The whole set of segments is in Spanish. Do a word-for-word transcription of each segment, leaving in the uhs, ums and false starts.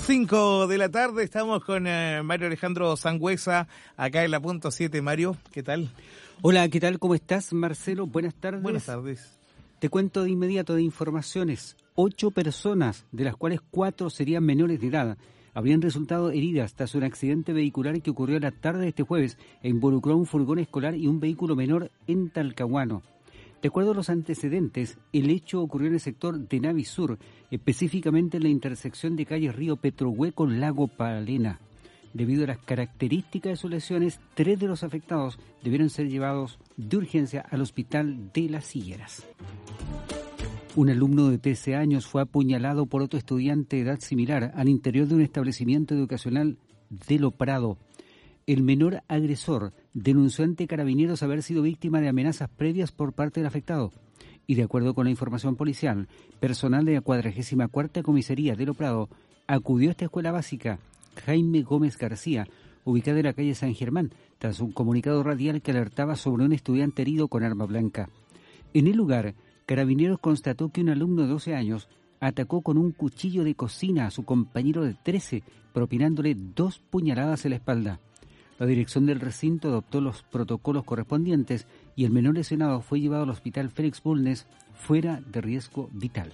cinco de la tarde, estamos con eh, Mario Alejandro Sangüesa, acá en la punto siete. Mario, ¿qué tal? Hola, ¿qué tal? ¿Cómo estás, Marcelo? Buenas tardes. Buenas tardes. Te cuento de inmediato de informaciones. Ocho personas, de las cuales cuatro serían menores de edad, habrían resultado heridas tras un accidente vehicular que ocurrió la tarde de este jueves e involucró un furgón escolar y un vehículo menor en Talcahuano. De acuerdo a los antecedentes, el hecho ocurrió en el sector de Navisur, específicamente en la intersección de calle Río Petrohue con Lago Palena. Debido a las características de sus lesiones, tres de los afectados debieron ser llevados de urgencia al hospital de Las Higueras. Un alumno de trece años fue apuñalado por otro estudiante de edad similar al interior de un establecimiento educacional de Lo Prado. El menor agresor denunció ante Carabineros haber sido víctima de amenazas previas por parte del afectado. Y de acuerdo con la información policial, personal de la cuadragésima cuarta Comisaría de Lo Prado acudió a esta escuela básica Jaime Gómez García, ubicada en la calle San Germán, tras un comunicado radial que alertaba sobre un estudiante herido con arma blanca. En el lugar, Carabineros constató que un alumno de doce años atacó con un cuchillo de cocina a su compañero de trece, propinándole dos puñaladas en la espalda. La dirección del recinto adoptó los protocolos correspondientes y el menor lesionado fue llevado al hospital Félix Bulnes fuera de riesgo vital.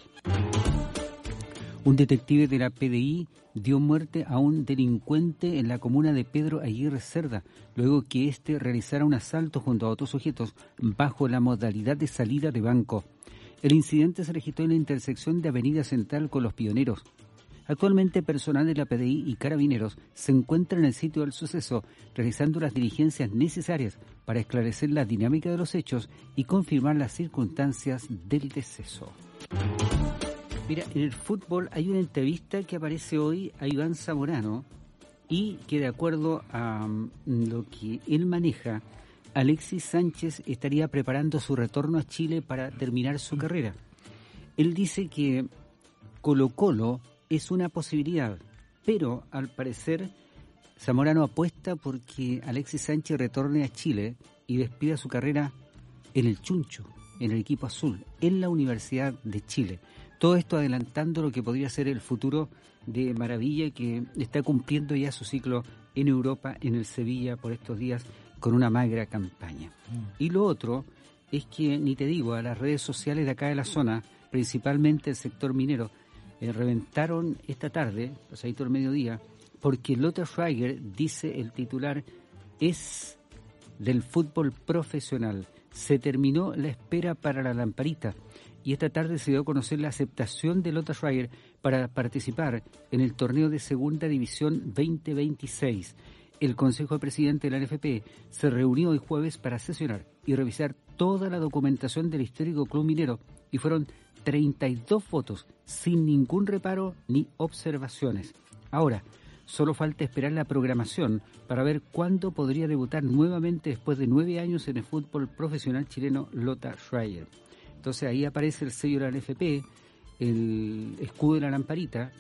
Un detective de la P D I dio muerte a un delincuente en la comuna de Pedro Aguirre Cerda, luego que éste realizara un asalto junto a otros sujetos bajo la modalidad de salida de banco. El incidente se registró en la intersección de Avenida Central con Los Pioneros. Actualmente, personal de la P D I y Carabineros se encuentran en el sitio del suceso realizando las diligencias necesarias para esclarecer la dinámica de los hechos y confirmar las circunstancias del deceso. Mira, en el fútbol hay una entrevista que aparece hoy a Iván Zamorano y que, de acuerdo a um, lo que él maneja, Alexis Sánchez estaría preparando su retorno a Chile para terminar su carrera. Él dice que Colo-Colo es una posibilidad, pero al parecer Zamorano apuesta porque Alexis Sánchez retorne a Chile y despida su carrera en el Chuncho, en el equipo azul, en la Universidad de Chile. Todo esto adelantando lo que podría ser el futuro de Maravilla, que está cumpliendo ya su ciclo en Europa, en el Sevilla, por estos días, con una magra campaña. Mm. Y lo otro es que, ni te digo, a las redes sociales de acá de la zona, principalmente el sector minero, Eh, reventaron esta tarde, pasadito el mediodía, porque Lothar Schweiger, dice el titular, es del fútbol profesional. Se terminó la espera para la lamparita y esta tarde se dio a conocer la aceptación de Lothar Schweiger para participar en el torneo de Segunda División veinte veintiséis. El Consejo de Presidente de la N F P se reunió hoy jueves para sesionar y revisar toda la documentación del histórico club minero y fueron treinta y dos votos sin ningún reparo ni observaciones. Ahora, solo falta esperar la programación para ver cuándo podría debutar nuevamente después de nueve años en el fútbol profesional chileno Lothar Schweiger. Entonces ahí aparece el sello de la N F P, el escudo de la lamparita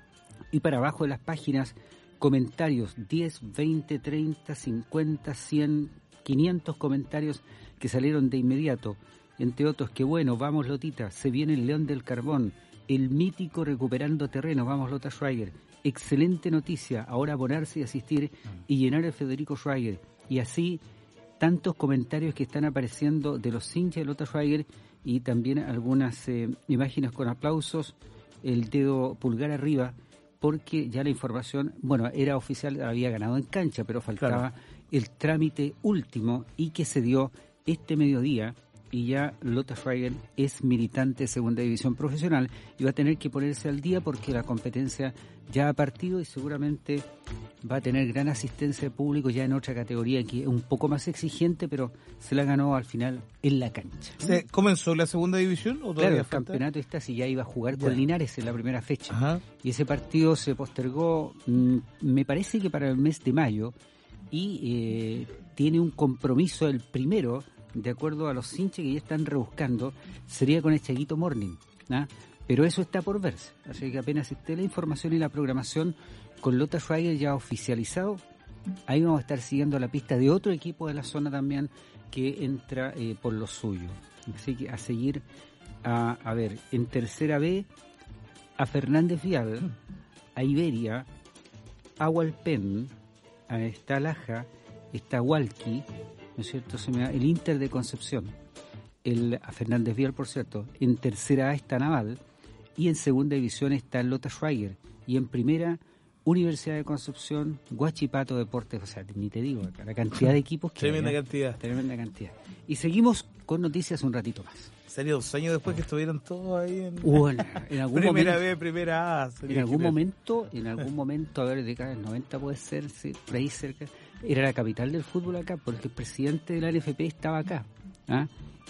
y para abajo de las páginas comentarios, diez, veinte, treinta, cincuenta, cien, quinientos comentarios que salieron de inmediato. Entre otros, que bueno, vamos Lotita, se viene el León del Carbón, el mítico recuperando terreno, vamos Lothar Schweiger, excelente noticia, ahora abonarse y asistir y llenar el Federico Schweiger. Y así, tantos comentarios que están apareciendo de los hinchas de Lothar Schweiger y también algunas eh, imágenes con aplausos, el dedo pulgar arriba, porque ya la información, bueno, era oficial, había ganado en cancha, pero faltaba claro. el trámite último y que se dio este mediodía. Y ya Lothar Schweiger es militante de Segunda División Profesional y va a tener que ponerse al día porque la competencia ya ha partido y seguramente va a tener gran asistencia de público ya en otra categoría que es un poco más exigente, pero se la ganó al final en la cancha. ¿Se ¿Comenzó la Segunda División o todavía Claro, el falta? campeonato está si ya iba a jugar ya. con Linares en la primera fecha. Ajá. Y ese partido se postergó, mmm, me parece que para el mes de mayo y eh, tiene un compromiso el primero, de acuerdo a los hinchas que ya están rebuscando, sería con el Chaguito Morning, ¿no? Pero eso está por verse, así que apenas esté la información y la programación con Lothar Schweiger ya oficializado, ahí vamos a estar siguiendo la pista de otro equipo de la zona también que entra eh, por lo suyo. Así que a seguir, a, a ver, en tercera B, a Fernández Vial a Iberia, a Hualpén, está Laja, está Hualqui, ¿no es cierto? Se me da el Inter de Concepción, el, a Fernández Vial, por cierto. En tercera A está Naval, y en segunda división está Lota Schweiger, y en primera, Universidad de Concepción, Huachipato Deportes, o sea, ni te digo, la cantidad de equipos que Tremenda hay, ¿eh? cantidad. Tremenda cantidad. Y seguimos con noticias un ratito más. Sería dos años después que estuvieron todos ahí en... Bueno, en algún primera momento, B, primera A. en algún momento, en algún momento, a ver, de acá, el noventa puede ser, sí, por ahí cerca, era la capital del fútbol acá, porque el presidente de la N F P estaba acá, ¿ah?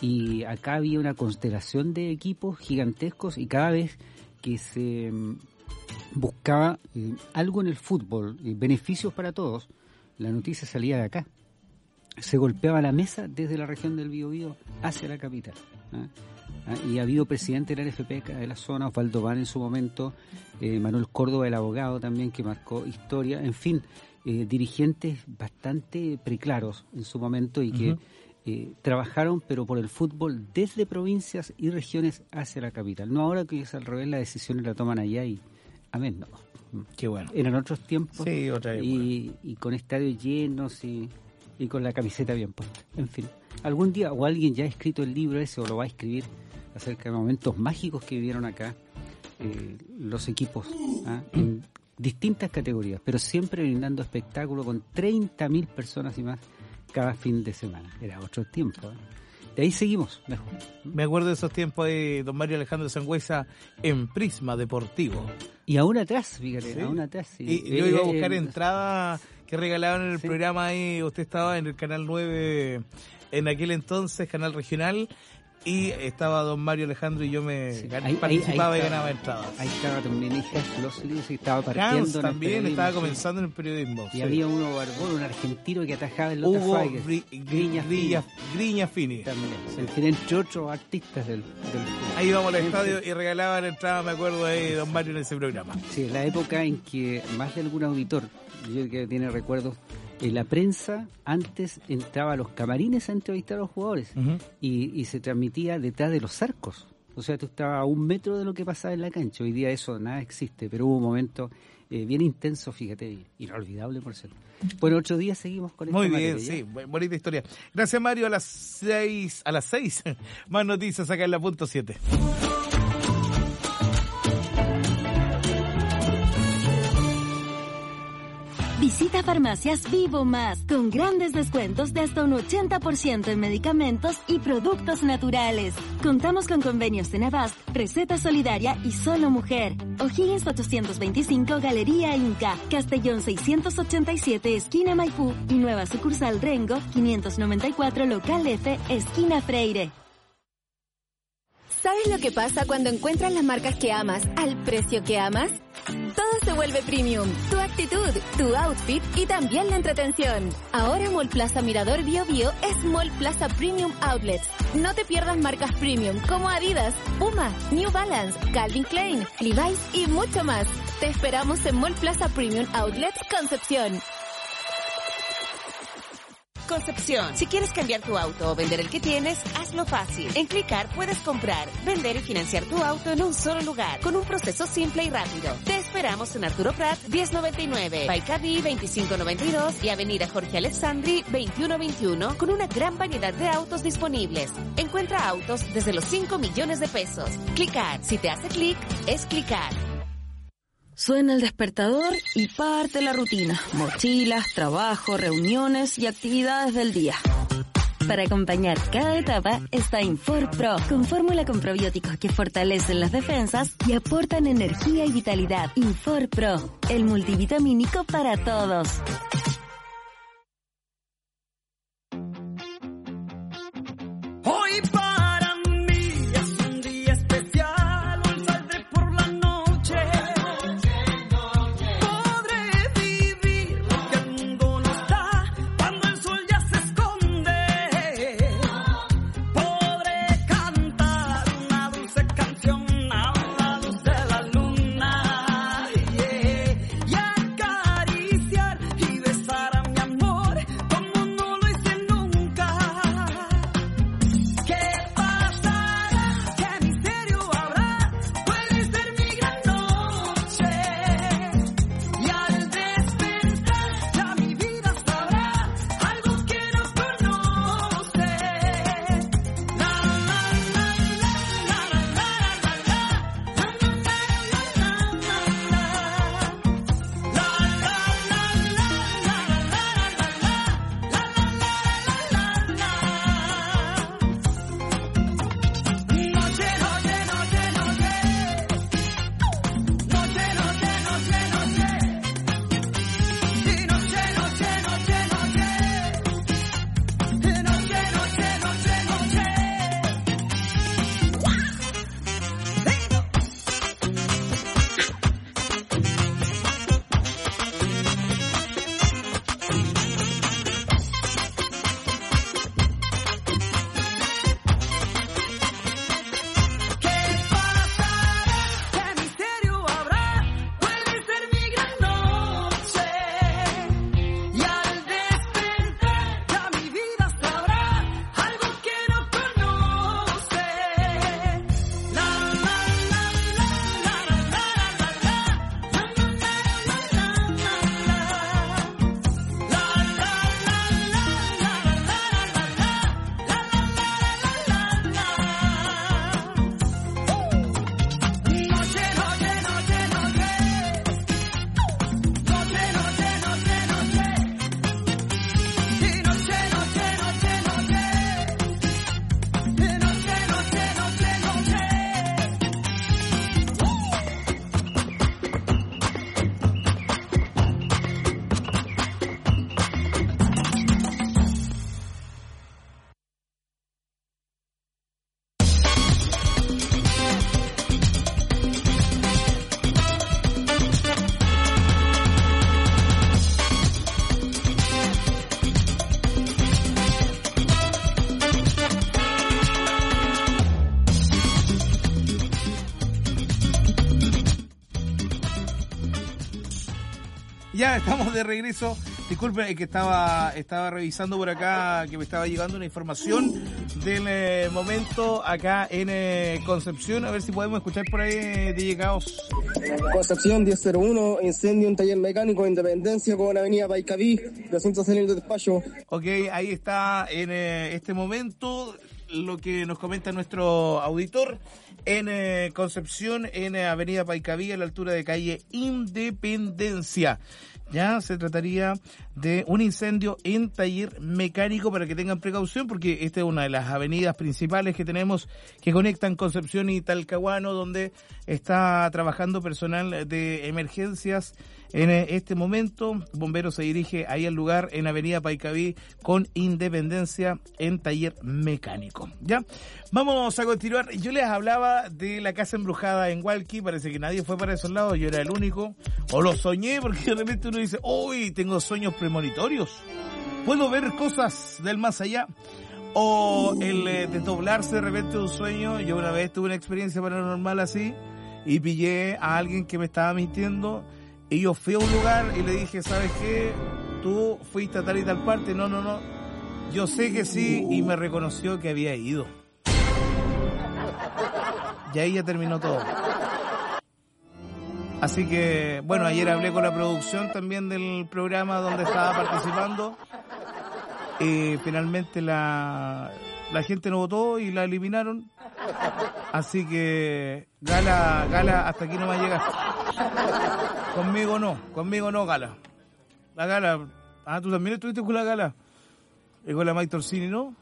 Y acá había una constelación de equipos gigantescos, y cada vez que se mm, buscaba eh, algo en el fútbol, eh, beneficios para todos, la noticia salía de acá. Se golpeaba la mesa desde la región del Biobío hacia la capital. ¿Ah? ¿Ah? Y ha habido presidente de la N F P de la zona, Osvaldo Van en su momento, eh, Manuel Córdoba, el abogado también, que marcó historia, en fin, eh, dirigentes bastante preclaros en su momento y que uh-huh. eh, trabajaron, pero por el fútbol, desde provincias y regiones hacia la capital. No ahora que es al revés, las decisiones la toman allá y amén, no. Qué bueno. Eran otros tiempos, sí, otra vez, y, bueno. y con estadios llenos y... y con la camiseta bien puesta. En fin, algún día o alguien ya ha escrito el libro ese o lo va a escribir acerca de momentos mágicos que vivieron acá eh, los equipos, ¿ah? En distintas categorías, pero siempre brindando espectáculo con treinta mil personas y más cada fin de semana. Era otro tiempo, ¿eh? De ahí seguimos, mejor. Me acuerdo de esos tiempos de don Mario Alejandro Sangüesa en Prisma Deportivo. Y aún atrás, fíjate, ¿Sí? aún atrás. Sí. Y yo iba a buscar eh, entrada que regalaban en el sí. programa ahí. Usted estaba en el Canal nueve en aquel entonces, Canal Regional, y estaba don Mario Alejandro y yo me sí. gan- ahí, participaba ahí, ahí y ganaba estaba, entradas. Ahí estaba también hija Flosli, que estaba partiendo. Hans también en estaba comenzando en el periodismo. Y sí. había uno barbón, un argentino que atajaba el Lota Hugo Schweiger. Gri- Griña, Griña, Griña Fini. También, sí. El entre otros artistas del, del Ahí íbamos al estadio y regalaban entradas, me acuerdo ahí, don Mario en ese programa. Sí, la época en que más de algún auditor, yo que tiene recuerdos, en la prensa antes entraba a los camarines a entrevistar a los jugadores uh-huh. y, y se transmitía detrás de los arcos. O sea, tú estabas a un metro de lo que pasaba en la cancha. Hoy día eso nada existe, pero hubo un momento eh, bien intenso, fíjate, inolvidable por cierto. Bueno, otro día seguimos con esta Muy bien, materia, sí, bonita historia. Gracias, Mario. A las seis, a las seis, más noticias acá en la punto siete. Visita Farmacias Vivo Más, con grandes descuentos de hasta un ochenta por ciento en medicamentos y productos naturales. Contamos con convenios de Navast, Receta Solidaria y Solo Mujer. O'Higgins ochocientos veinticinco, Galería Inca, Castellón seiscientos ochenta y siete, esquina Maipú, y nueva sucursal Rengo, quinientos noventa y cuatro, local F, esquina Freire. ¿Sabes lo que pasa cuando encuentras las marcas que amas al precio que amas? Todo se vuelve premium. Tu actitud, tu outfit y también la entretención. Ahora Mall Plaza Mirador Bio Bio es Mall Plaza Premium Outlets. No te pierdas marcas premium como Adidas, Puma, New Balance, Calvin Klein, Levi's y mucho más. Te esperamos en Mall Plaza Premium Outlet Concepción. Concepción. Si quieres cambiar tu auto o vender el que tienes, hazlo fácil. En Clicar puedes comprar, vender y financiar tu auto en un solo lugar, con un proceso simple y rápido. Te esperamos en Arturo Prat diez noventa y nueve, Baicadí veinticinco noventa y dos y Avenida Jorge Alessandri veintiuno veintiuno, con una gran variedad de autos disponibles. Encuentra autos desde los cinco millones de pesos. Clicar. Si te hace clic, es Clicar. Suena el despertador y parte la rutina. Mochilas, trabajo, reuniones y actividades del día. Para acompañar cada etapa está Infor Pro, con fórmula con probióticos que fortalecen las defensas y aportan energía y vitalidad. Infor Pro, el multivitamínico para todos. Hoy para mí es un día especial, hoy saldré por la noche. Podré vivir lo que el mundo nos da cuando el sol ya se esconde. Podré cantar una dulce canción a la luz de la luna, yeah, y acariciar y Ya estamos de regreso. Disculpen que estaba estaba revisando por acá, que me estaba llegando una información del eh, momento acá en eh, Concepción. A ver si podemos escuchar por ahí eh, de llegados. Concepción diez cero uno, incendio en taller mecánico de Independencia con avenida Paicaví, trescientos salir de despacho. Ok, ahí está en eh, este momento lo que nos comenta nuestro auditor. En eh, Concepción, en eh, avenida Paicaví, a la altura de calle Independencia. Ya se trataría de un incendio en taller mecánico, para que tengan precaución, porque esta es una de las avenidas principales que tenemos que conectan Concepción y Talcahuano, donde está trabajando personal de emergencias. En este momento, Bomberos se dirige ahí al lugar en avenida Paicaví con Independencia en taller mecánico. Ya, vamos a continuar. Yo les hablaba de la casa embrujada en Hualqui. Parece que nadie fue para esos lados, yo era el único. O lo soñé, porque de repente uno dice, uy, tengo sueños premonitorios. Puedo ver cosas del más allá. O el eh, desdoblarse de repente un sueño. Yo una vez tuve una experiencia paranormal así y pillé a alguien que me estaba mintiendo. Y yo fui a un lugar y le dije, ¿sabes qué? Tú fuiste a tal y tal parte. No, no, no. Yo sé que sí, y me reconoció que había ido. Y ahí ya terminó todo. Así que, bueno, ayer hablé con la producción también del programa donde estaba participando. Y finalmente la, la gente no votó y la eliminaron. Así que, Gala, Gala, hasta aquí no me llega. Conmigo no, conmigo no, Gala. La Gala, ah, tú también estuviste con la Gala. Y con la Mike Torsini, ¿no?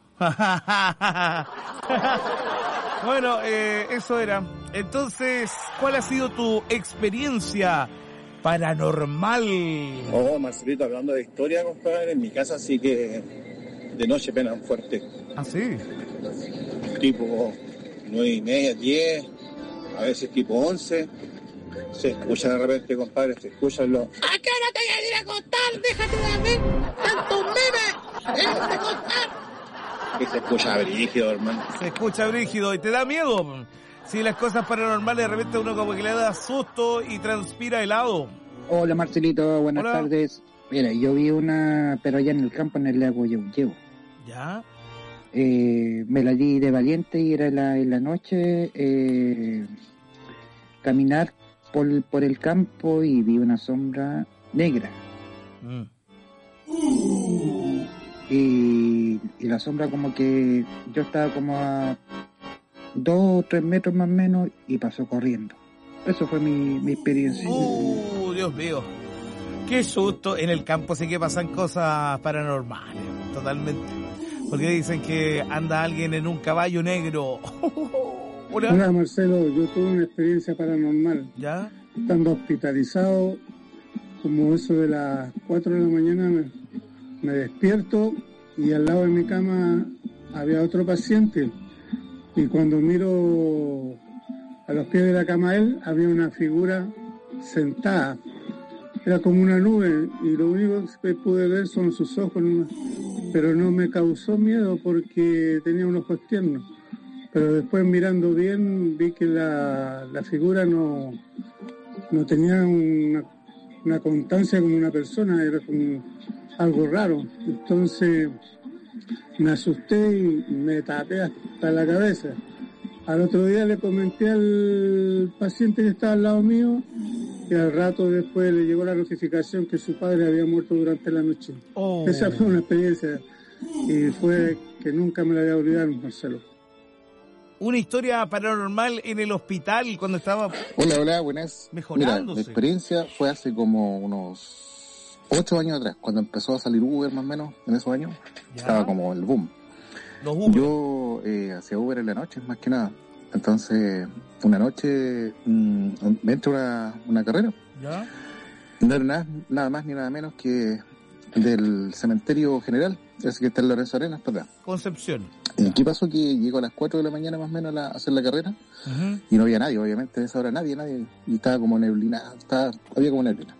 Bueno, eh, eso era. Entonces, ¿cuál ha sido tu experiencia paranormal? Oh, Marcelito, hablando de historia, compadre, en mi casa sí que de noche penan fuerte. ¿Ah, sí? Tipo nueve y media, diez, a veces tipo once. Se escucha de repente, compadre, se escuchan los... ¿A qué hora te voy a ir a acostar? Déjate de ver tantos memes. Déjate de acostar. Que se escucha brígido, hermano. Se escucha brígido y te da miedo. Si las cosas paranormales de repente uno como que le da susto y transpira helado. Hola Marcelito, buenas Hola. tardes. Mira, yo vi una, pero allá en el campo, en el lago Yeuyeu. ¿Ya? Eh, me la di de valiente y era la, en la noche eh, caminar por, por el campo y vi una sombra negra. Mm. Y, y la sombra como que yo estaba como a dos o tres metros más o menos y pasó corriendo. Eso fue mi, mi experiencia. Uh, Dios mío. Qué susto. En el campo sí que pasan cosas paranormales, totalmente. Porque dicen que anda alguien en un caballo negro. Hola. Hola Marcelo, yo tuve una experiencia paranormal. ¿Ya? Estando hospitalizado, como eso de las cuatro de la mañana, me, me despierto y al lado de mi cama había otro paciente. Y cuando miro a los pies de la cama de él, había una figura sentada. Era como una nube y lo único que pude ver son sus ojos, pero no me causó miedo porque tenía unos ojos tiernos. Pero después mirando bien vi que la, la figura no, no tenía una, una constancia como una persona, era como algo raro. Entonces me asusté y me tapé hasta la cabeza. Al otro día le comenté al paciente que estaba al lado mío y al rato después le llegó la notificación que su padre había muerto durante la noche. Oh. Esa fue una experiencia y fue que nunca me la voy a olvidar, Marcelo. Una historia paranormal en el hospital cuando estaba... Hola, hola, buenas. Mejorándose. Mira, mi experiencia fue hace como unos ocho años atrás, cuando empezó a salir Uber más o menos, en esos años. ¿Ya? Estaba como el boom. Los Uber. Yo eh, hacía Uber en la noche, más que nada. Entonces, una noche mmm, me entró una, una carrera. ¿Ya? No era nada, nada más ni nada menos que del cementerio general, ese que está en Lorenzo Arenas, para atrás. Concepción. ¿Y qué pasó? Que llego a las cuatro de la mañana más o menos a, la, a hacer la carrera. Uh-huh. Y no había nadie, obviamente, a esa hora nadie, nadie. Y estaba como neblina, estaba, había como neblina.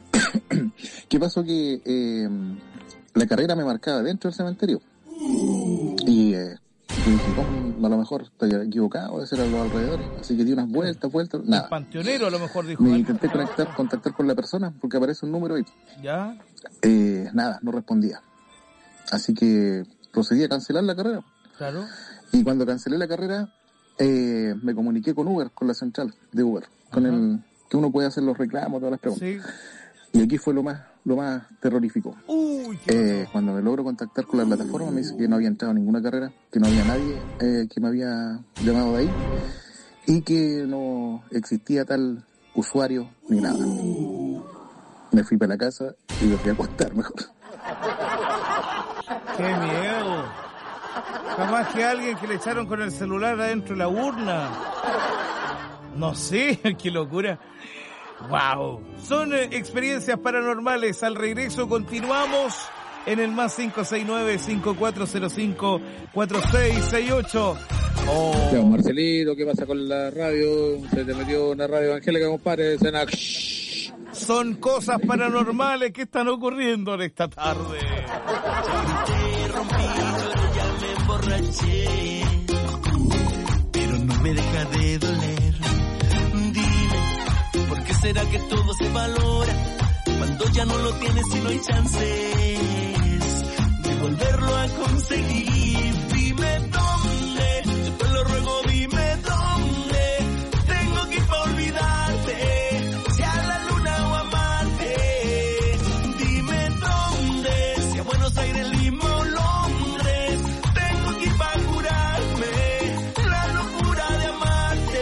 ¿Qué pasó? Que eh, la carrera me marcaba dentro del cementerio. Y eh, yo dije, ¿cómo a lo mejor estoy equivocado, debe ser a los alrededores. Así que di unas vueltas, vueltas, nada. El panteonero a lo mejor dijo. Me algo. intenté conectar, contactar con la persona porque aparece un número ahí. ¿Ya? Eh, nada, no respondía. Así que procedí a cancelar la carrera. Claro. Y cuando cancelé la carrera, eh, me comuniqué con Uber, con la central de Uber, con Ajá. el que uno puede hacer los reclamos, todas las preguntas. Sí. Y aquí fue lo más lo más terrorífico. Uy, qué Eh, cuando me logro contactar con la plataforma, me dice que no había entrado a ninguna carrera, que no había nadie eh, que me había llamado de ahí y que no existía tal usuario ni nada. Me fui para la casa y me fui a acostar mejor. ¡Qué miedo! Jamás que alguien que le echaron con el celular adentro de la urna. No sé, qué locura. ¡Wow! Son eh, experiencias paranormales. Al regreso continuamos en el más cinco seis nueve, cinco cuatro cero cinco, cuatro seis seis ocho. Oh. Ya, Marcelito, ¿qué pasa con la radio? Se te metió una radio evangélica, compadre. Cena. Son cosas paranormales que están ocurriendo en esta tarde. Pero no me deja de doler. Dime, ¿por qué será que todo se valora cuando ya no lo tienes y no hay chances de volverlo a conseguir? Dime dónde, yo te lo ruego, dime dónde tengo que ir para olvidarte, si a la luna o a Marte. Dime dónde, si a Buenos Aires, Lima o Londres, tengo que ir para curarme la locura de amarte.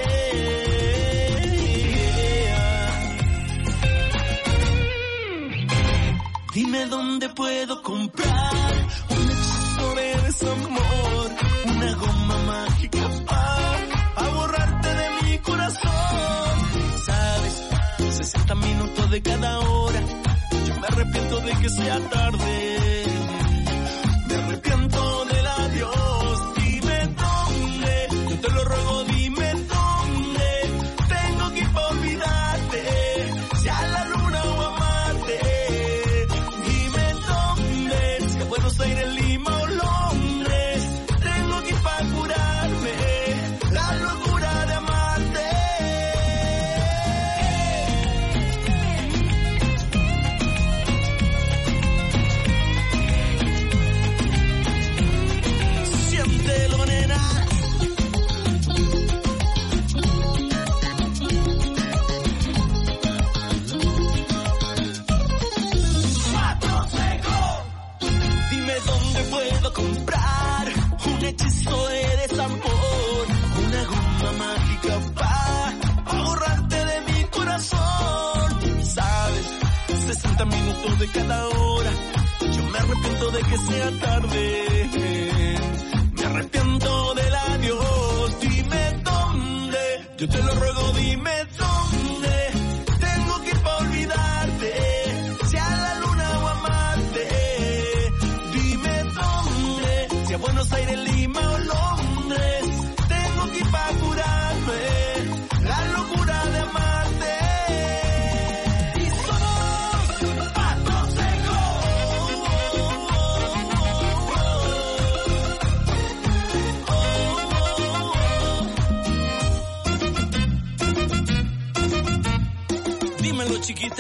Dime dónde puedo comprar un hechizo de desamor, una goma mágica para borrarte de mi corazón. Sabes, sesenta minutos de cada hora, yo me arrepiento de que sea tarde, me arrepiento del adiós. Dime dónde, yo te lo ruego, dime dónde tengo que ir para olvidarte, si a la luna o a Marte. Dime dónde, si a Buenos Aires, Lima o Londres, tengo que ir para curarme la locura de amarte. Siéntelo, nena. Dime dónde puedo comprar un hechizo de desamor, una goma mágica para borrarte de mi corazón. Sabes, sesenta minutos de cada hora, yo me arrepiento de que sea tarde, me arrepiento del adiós. Dime dónde, yo te lo ruego, dime dónde tengo que ir para olvidarte, si a la luna o a Marte. Dime dónde, si a Buenos Aires, Lima o Londres, tengo que ir para curarme la locura de amarte. Y somos patos secos. Dímelo, chiquita.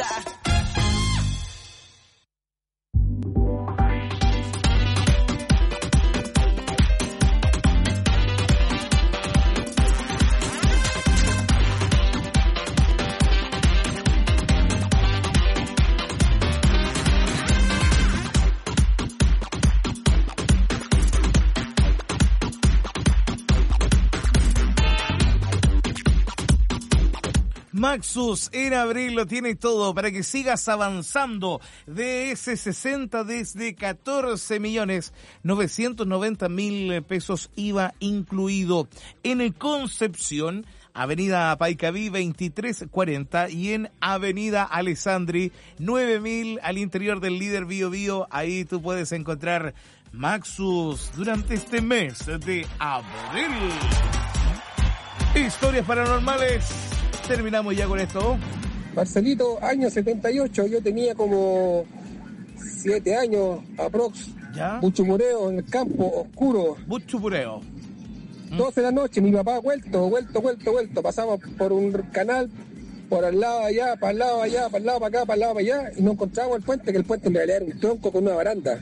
Maxus en abril lo tiene todo para que sigas avanzando. D S sesenta desde catorce millones novecientos noventa mil pesos I V A incluido. En Concepción, Avenida Paicaví veintitrés cuarenta y en Avenida Alessandri nueve mil al interior del líder Bio Bio. Ahí tú puedes encontrar Maxus durante este mes de abril. Historias paranormales. Terminamos ya con esto. Marcelito, año setenta y ocho, yo tenía como siete años aprox. ¿Ya? Mucho mureo en el campo, oscuro. Mucho mureo. doce de la noche, mi papá vuelto, vuelto, vuelto, vuelto. Pasamos por un canal, por al lado allá, para el lado allá, para el lado para acá, para el lado para allá, y no encontramos el puente, que el puente en realidad era un tronco con una baranda.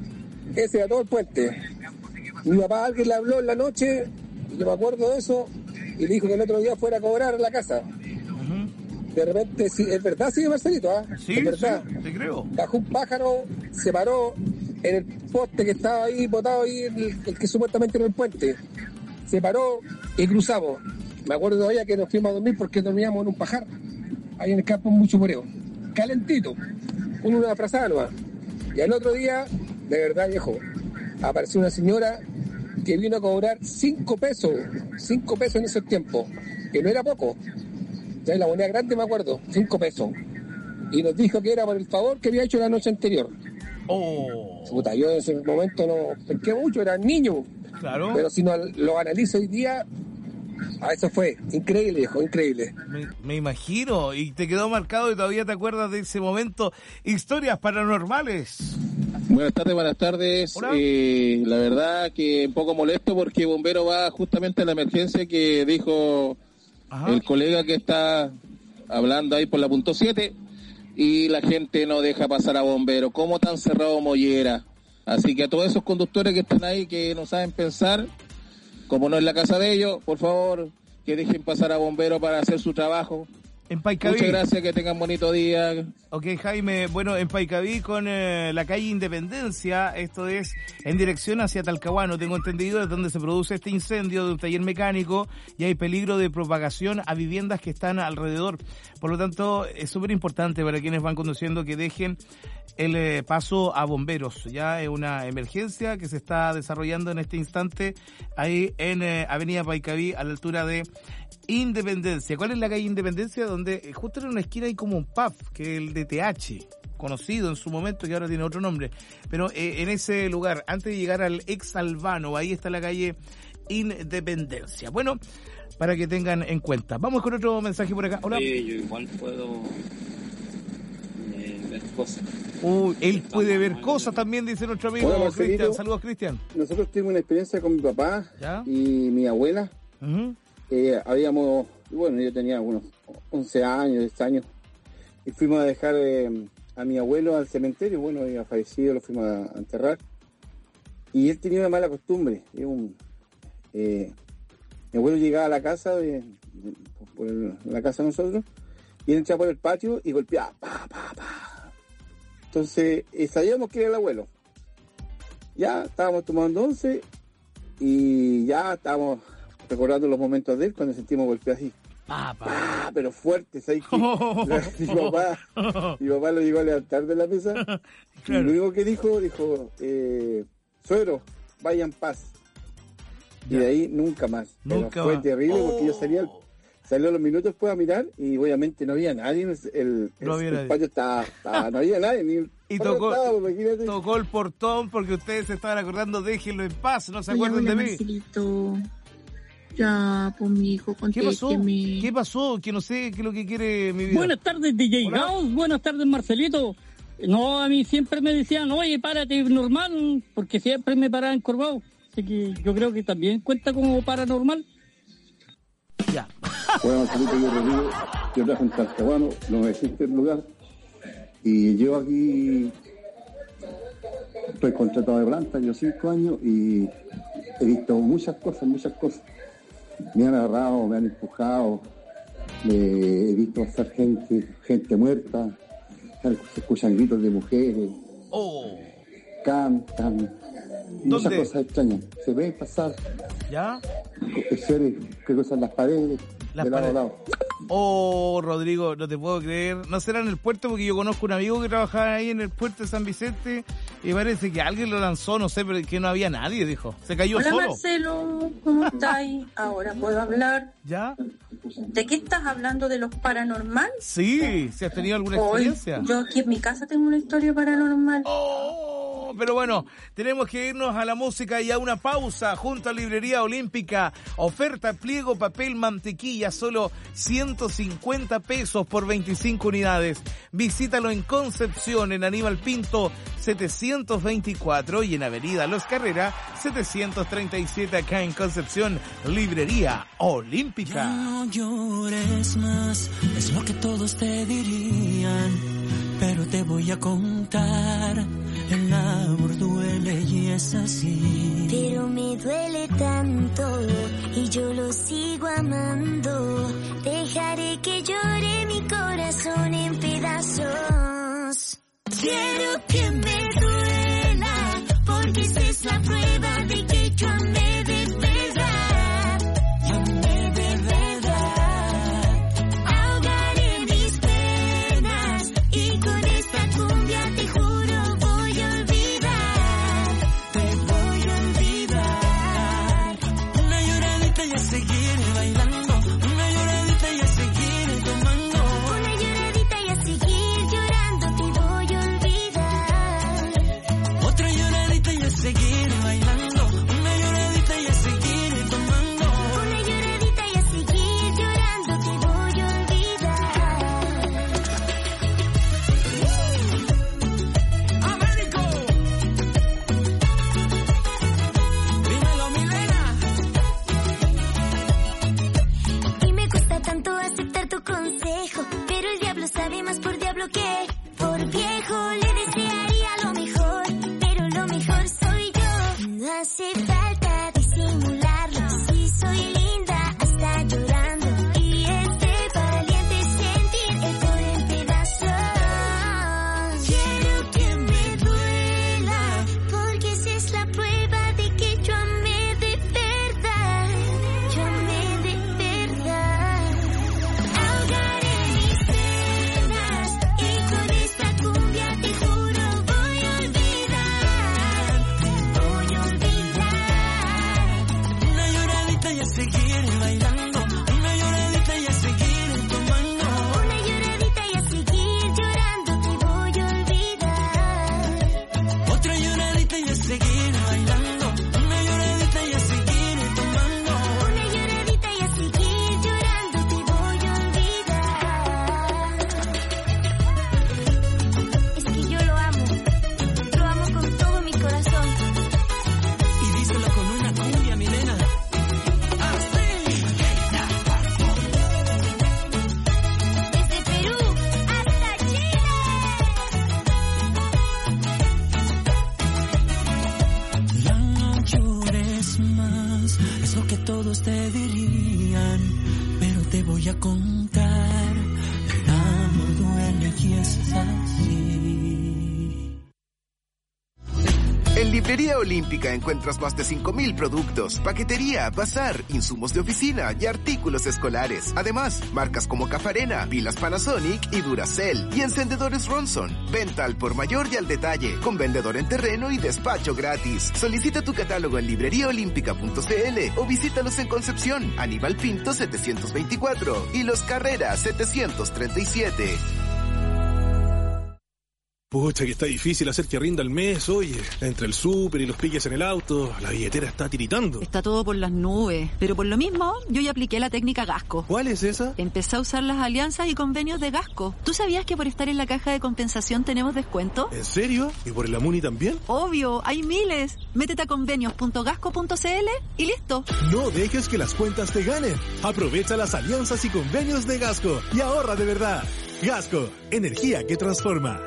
Ese era todo el puente. Mi papá, alguien le habló en la noche, y yo me acuerdo de eso, y le dijo que el otro día fuera a cobrar a la casa. De repente, sí, es verdad, sí, Marcelito, ¿ah? Sí, es verdad. sí, te creo. Bajó un pájaro, se paró en el poste que estaba ahí, botado ahí, el, el que supuestamente era el puente. Se paró y cruzamos. Me acuerdo todavía que nos fuimos a dormir porque dormíamos en un pajar, ahí en el campo mucho poreo. Calentito, con una frazada nueva. Y al otro día, de verdad, viejo, apareció una señora que vino a cobrar cinco pesos, cinco pesos en esos tiempos, que no era poco. Ya en la moneda grande me acuerdo, cinco pesos. Y nos dijo que era por el favor que había hecho la noche anterior. Oh. Puta, yo en ese momento no pesqué mucho, era niño. Claro. Pero si no lo analizo hoy día, a eso fue increíble, viejo, increíble. Me, me imagino, y te quedó marcado y todavía te acuerdas de ese momento. Historias paranormales. Buenas tardes, buenas tardes. Eh, la verdad que un poco molesto porque Bombero va justamente a la emergencia que dijo Ajá. el colega que está hablando ahí por la punto siete y la gente no deja pasar a Bombero. ¿Cómo tan cerrado Mollera? Así que a todos esos conductores que están ahí que no saben pensar, como no es la casa de ellos, por favor, que dejen pasar a Bombero para hacer su trabajo. En Paicaví. Muchas gracias, que tengan bonito día. Ok, Jaime, bueno, en Paicaví con eh, la calle Independencia, esto es en dirección hacia Talcahuano, tengo entendido, es donde se produce este incendio de un taller mecánico y hay peligro de propagación a viviendas que están alrededor. Por lo tanto, es súper importante para quienes van conduciendo que dejen el eh, paso a bomberos. Ya es una emergencia que se está desarrollando en este instante ahí en eh, Avenida Paicaví, a la altura de Independencia. ¿Cuál es la calle Independencia? Donde eh, justo en una esquina hay como un pub, que es el de T H, conocido en su momento, que ahora tiene otro nombre. Pero eh, en ese lugar, antes de llegar al ex Albano, ahí está la calle Independencia. Bueno, para que tengan en cuenta. Vamos con otro mensaje por acá. Hola. Sí, yo igual puedo eh, ver cosas. Uh, él puede ver cosas también, dice nuestro amigo Cristian. Saludos, Cristian. Nosotros tuvimos una experiencia con mi papá ¿Ya? y mi abuela. Uh-huh. Eh, habíamos, bueno, yo tenía unos once años, diez años, y fuimos a dejar eh, a mi abuelo al cementerio. Bueno, había fallecido, lo fuimos a, a enterrar. Y él tenía una mala costumbre. Un, eh, mi abuelo llegaba a la casa, de, de, por el, la casa de nosotros, y él entraba por el patio y golpeaba. Pa, pa, pa. Entonces, eh, sabíamos que era el abuelo. Ya estábamos tomando once y ya estábamos recordando los momentos de él cuando sentimos golpear así. Ah, ah, pero fuerte, ¿sabes qué? mi, papá, mi papá lo llegó a levantar de la mesa. Claro. Y lo único que dijo, dijo, eh, suegro, vaya en paz. Ya. Y de ahí nunca más. Nunca pero fue más. terrible Oh. porque yo salía, salía a los minutos después a mirar y obviamente no había nadie. El, el, No había el nadie. patio estaba, estaba, no había nadie. Ni el Y tocó, tocó el portón porque ustedes se estaban acordando, déjenlo en paz, no se Oye, acuerden hola, de mí. Marcelito. Ya, pues mi hijo, ¿Qué pasó? contésteme. ¿Qué pasó? Que no sé qué es lo que quiere mi vida. Buenas tardes, D J Gauss. Buenas tardes, Marcelito. No, a mí siempre me decían, oye, párate normal, porque siempre me paraban encorvado. Así que yo creo que también cuenta como paranormal. Ya. Bueno, Marcelito, yo Rodrigo, yo trabajo en Talcahuano, no existe el lugar. Y yo aquí estoy contratado de planta, yo cinco años, y he visto muchas cosas, muchas cosas. Me han agarrado, me han empujado, me he visto pasar gente, gente muerta, se escuchan gritos de mujeres, oh. cantan, muchas ¿Dónde? cosas extrañas. Se ven pasar ¿Ya? seres que cruzan las paredes, Las de lado a paredes. lado. Oh, Rodrigo, no te puedo creer. No será en el puerto porque yo conozco un amigo que trabajaba ahí en el puerto de San Vicente y parece que alguien lo lanzó, no sé, pero que no había nadie, dijo. Se cayó Hola solo. Marcelo, ¿cómo estáis? Ahora puedo hablar. ¿Ya? ¿De qué estás hablando? ¿De los paranormal? Sí, si has tenido alguna Hoy, experiencia. yo aquí en mi casa tengo una historia paranormal. Oh, pero bueno, tenemos que irnos a la música y a una pausa junto a Librería Olímpica. Oferta, pliego, papel, mantequilla, solo ciento cincuenta pesos por veinticinco unidades. Visítalo en Concepción, en Aníbal Pinto setecientos veinticuatro y en Avenida Los Carrera setecientos treinta y siete acá en Concepción. Librería Olímpica. Ya no llores más, es lo que todos te dirían, pero te voy a contar, el amor duele y es así. Pero me duele tanto y yo lo sigo amando. Dejaré que llore mi corazón en pedazos. Quiero que me duela, porque esa es la prueba de que yo amé de verdad. Yo amé de verdad. Ahogaré mis penas y con esta cumbia te juro voy a olvidar. Te voy a olvidar. Una lloradita y a seguir bailando, una lloradita y a seguir tomando, una lloradita y a seguir llorando te voy a olvidar. otra lloradita y a seguir bailando, una lloradita y a seguir tomando, una lloradita y a seguir llorando te voy a olvidar. Américo, dímelo Milena. Y me cuesta tanto aceptar tu consejo, pero el diablo sabe más por diablo que por viejo. Le desearía lo mejor, pero lo mejor soy yo. No hace falta disimularlo, si soy linda hasta llorando. Y es de valiente sentir el cor en pedazos. Quiero que me duela, porque esa es la prueba de que yo amé de verdad. Yo amé de verdad. Ahogaré mis penas y con esta cumbia te juro voy a olvidar. Voy a olvidar. Una lloradita y a seguir bailando, una lloradita y a seguir tomando, Una lloradita y a seguir llorando te voy a olvidar. otra lloradita y a seguir bailando, una lloradita y a seguir tomando, Una lloradita y a seguir llorando te voy a olvidar. Es que yo lo amo, lo amo con todo mi corazón. y díselo con una cumbia, Milena. Desde Perú hasta Chile. Ya no llores más, es lo que todos te dirían, pero te voy a contar, el amor duele y es así. En Librería Olímpica encuentras más de cinco mil productos, paquetería, bazar, insumos de oficina y artículos escolares. Además, marcas como Cafarena, pilas Panasonic y Duracell y encendedores Ronson. Venta al por mayor y al detalle, con vendedor en terreno y despacho gratis. Solicita tu catálogo en librería olímpica punto c l o visítalos en Concepción, Aníbal Pinto setecientos veinticuatro y Los Carreras setecientos treinta y siete. Pucha, que está difícil hacer que rinda el mes, oye. Entre el súper y los piques en el auto, la billetera está tiritando. Está todo por las nubes. Pero por lo mismo, yo ya apliqué la técnica Gasco. ¿Cuál es esa? Empecé a usar las alianzas y convenios de Gasco. ¿Tú sabías que por estar en la caja de compensación tenemos descuento? ¿En serio? ¿Y por el Amuni también? Obvio, hay miles. Métete a convenios punto gasco punto c l y listo. No dejes que las cuentas te ganen. Aprovecha las alianzas y convenios de Gasco y ahorra de verdad. Gasco, energía que transforma.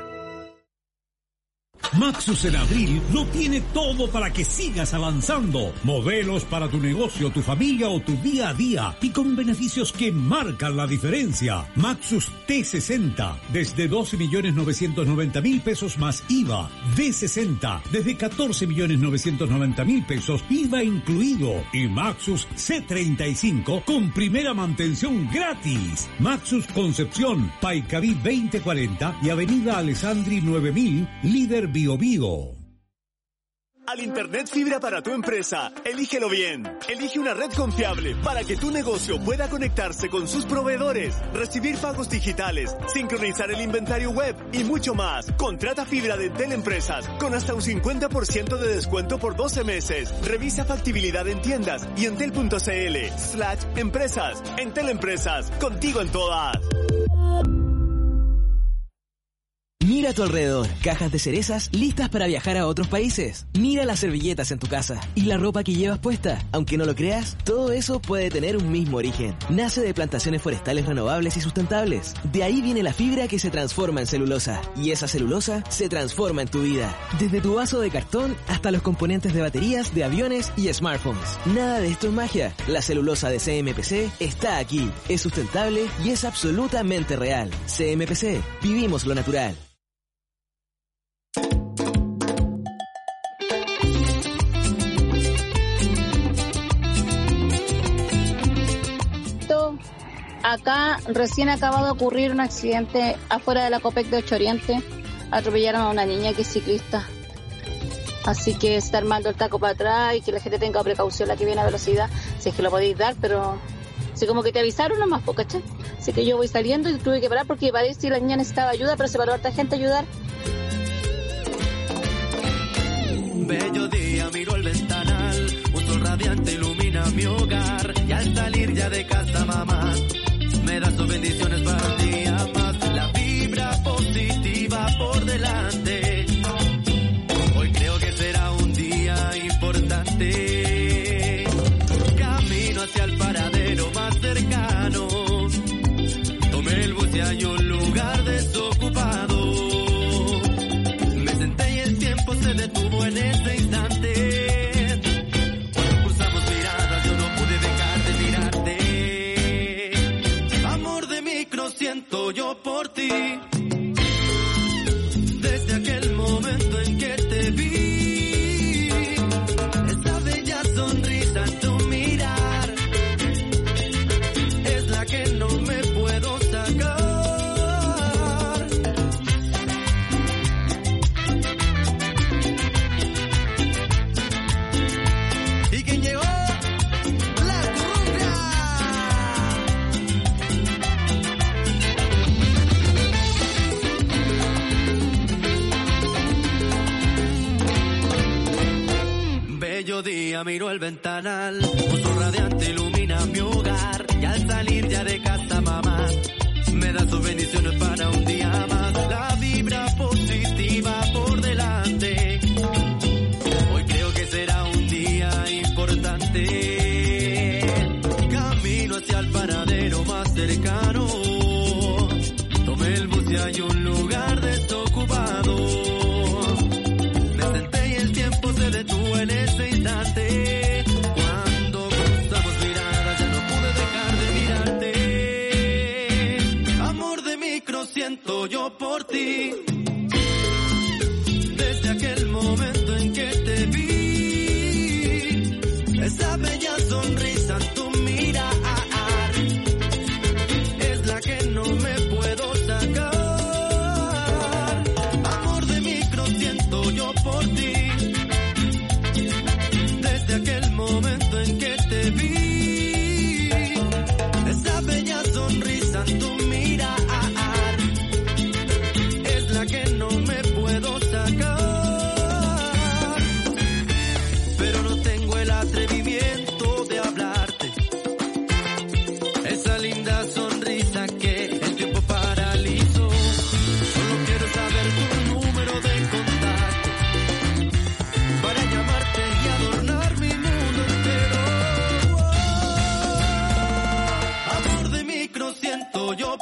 Maxus en abril lo tiene todo para que sigas avanzando. Modelos para tu negocio, tu familia o tu día a día y con beneficios que marcan la diferencia. Maxus T sesenta desde doce millones novecientos noventa mil pesos más I V A. D sesenta desde catorce millones novecientos noventa mil pesos I V A incluido. Y Maxus C treinta y cinco con primera mantención gratis. Maxus Concepción, Paicaví veinte cuarenta y Avenida Alessandri nueve mil, líder Bio Bio. al Internet fibra para tu empresa. Elígelo bien. Elige una red confiable para que tu negocio pueda conectarse con sus proveedores, recibir pagos digitales, sincronizar el inventario web y mucho más. Contrata fibra de Entel Empresas con hasta un cincuenta por ciento de descuento por doce meses. Revisa factibilidad en tiendas y entel.cl slash empresas. Entel Empresas, contigo en todas. Mira a tu alrededor, cajas de cerezas listas para viajar a otros países. Mira las servilletas en tu casa y la ropa que llevas puesta. Aunque no lo creas, todo eso puede tener un mismo origen. Nace de plantaciones forestales renovables y sustentables. De ahí viene la fibra que se transforma en celulosa. Y esa celulosa se transforma en tu vida. Desde tu vaso de cartón hasta los componentes de baterías, de aviones y smartphones. Nada de esto es magia. La celulosa de C M P C está aquí. Es sustentable y es absolutamente real. C M P C. Vivimos lo natural. Acá recién acaba de ocurrir un accidente afuera de la Copec de Ocho Oriente. Atropellaron a una niña que es ciclista. Así que se está armando el taco para atrás y que la gente tenga precaución la que viene a velocidad, si es que lo podéis dar, pero así como que te avisaron nomás, ¿cachai? Así que yo voy saliendo y tuve que parar porque parece que la niña necesitaba ayuda, pero se paró harta gente a ayudar. Bello día, miro el ventanal, un sol radiante ilumina mi hogar, y al salir ya de casa mamá, me da sus bendiciones para el día más, la vibra positiva por delante, hoy creo que será un día importante, camino hacia el paradero más cercano, tomé el bus y hay un lugar desocupado, me senté y el tiempo se detuvo en ese instante, cuando cruzamos miradas yo no pude dejar de mirarte, amor de micro siento yo por ti, desde aquel momento en que te vi, esa bella sonrisa en tu mirar, es la que no me puedo sacar. Y quien llegó, la cumbia. Bello día, miro el ventanal, un sol radiante ilumina mi hogar, y al salir ya de casa mamá, me da sus bendiciones para un día más, la vibra positiva por delante, hoy creo que será un día importante, camino hacia el paradero más cercano, tomé el bus y hay un lugar desocupado, me senté y el tiempo se detuvo en ese instante, cuando cruzamos miradas ya no pude dejar de mirarte, amor de micro siento yo por ti, desde aquel momento en que te vi, esa bella sonrisa en tu mirar, es la que no me puedo sacar, amor de micro siento yo por ti, desde aquel momento en que te vi, esa bella sonrisa en tu mirar, es la que no me puedo sacar, pero no tengo el atrevimiento de hablarte, esa linda sonrisa que el tiempo paralizó, solo quiero saber tu número de contacto, para llamarte y adornar mi mundo entero, amor de micro siento yo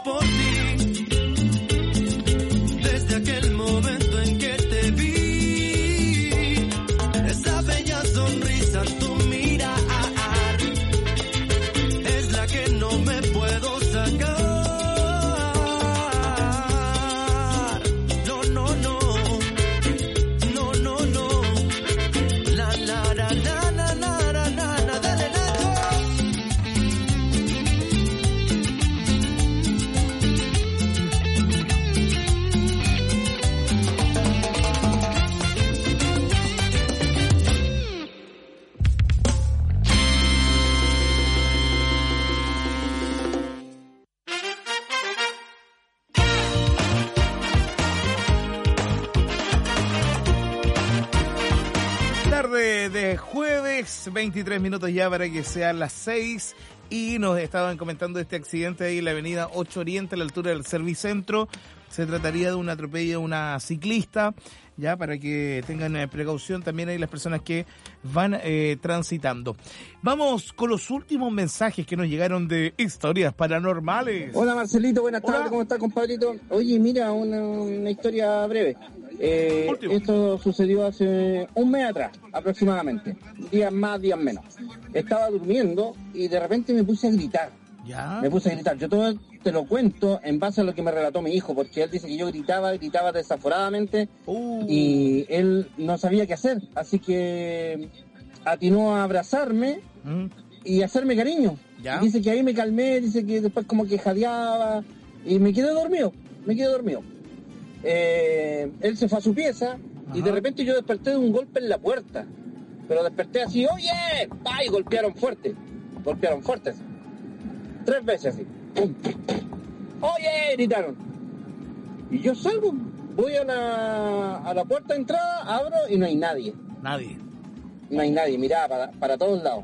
jueves, veintitrés minutos ya para que sean las seis. Y nos estaban comentando este accidente ahí en la avenida ocho Oriente, a la altura del Servicentro. Se trataría de un atropello de una ciclista, ya para que tengan eh, precaución también ahí las personas que van eh, transitando. Vamos con los últimos mensajes que nos llegaron de historias paranormales. Hola Marcelito, buenas tardes, ¿cómo estás, compadrito? Oye, mira, una, una historia breve. Eh, esto sucedió hace un mes atrás, aproximadamente. Días más, días menos. Estaba durmiendo y de repente me puse a gritar. ¿Ya? Me puse a gritar. Yo todo te lo cuento en base a lo que me relató mi hijo, porque él dice que yo gritaba, gritaba desaforadamente uh. y él no sabía qué hacer. Así que atinó a abrazarme mm. y hacerme cariño. ¿Ya? Dice que ahí me calmé, dice que después como que jadeaba y me quedé dormido, me quedé dormido. Eh, él se fue a su pieza. Ajá. Y de repente yo desperté de un golpe en la puerta, pero desperté así, oye, ¡pa! Y golpearon fuerte, golpearon fuerte así. Tres veces así, ¡pum! Oye, gritaron. Y yo salgo, voy a la, a la puerta de entrada, abro y no hay nadie. Nadie. No hay nadie, mirá, para, para todos lados.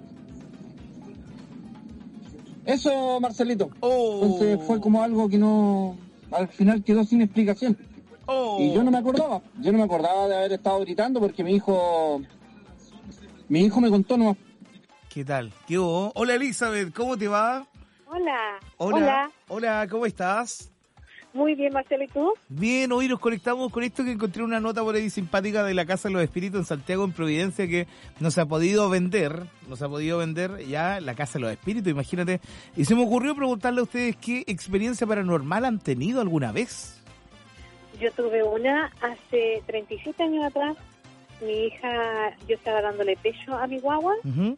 Eso, Marcelito. Oh. Entonces fue como algo que no, al final quedó sin explicación. Oh. Y yo no me acordaba, yo no me acordaba de haber estado gritando porque mi hijo, mi hijo me contó nomás. ¿Qué tal? ¿Qué hubo? Hola Elizabeth, ¿cómo te va? Hola. Hola. Hola, Hola, ¿cómo estás? Muy bien, Marcelo, ¿y tú? Bien, hoy nos conectamos con esto que encontré una nota por ahí simpática de la Casa de los Espíritus en Santiago, en Providencia, que no se ha podido vender, no se ha podido vender ya la Casa de los Espíritus, imagínate. Y se me ocurrió preguntarle a ustedes qué experiencia paranormal han tenido alguna vez. Yo tuve una hace treinta y siete años atrás. Mi hija, yo estaba dándole pecho a mi guagua. Uh-huh.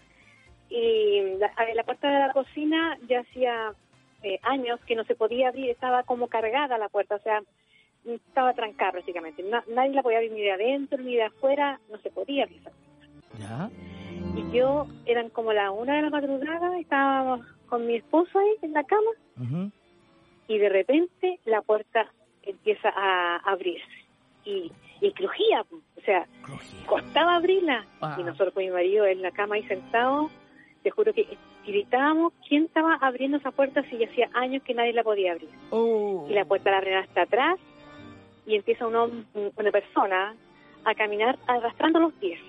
Y la, a la puerta de la cocina ya hacía eh, años que no se podía abrir, estaba como cargada la puerta, o sea, estaba trancada prácticamente. Na, nadie la podía abrir ni de adentro ni de afuera, no se podía abrir esa puerta. ¿Ya? Y yo, eran como las una de la madrugada, estábamos con mi esposo ahí en la cama, uh-huh. Y de repente la puerta empieza a abrirse y, y crujía, o sea, crujía. Costaba abrirla. Ah. Y nosotros con mi marido en la cama ahí sentados, te juro que gritábamos quién estaba abriendo esa puerta si ya hacía años que nadie la podía abrir. Oh. Y la puerta la abren hasta atrás y empieza un hombre, una persona a caminar arrastrando los pies.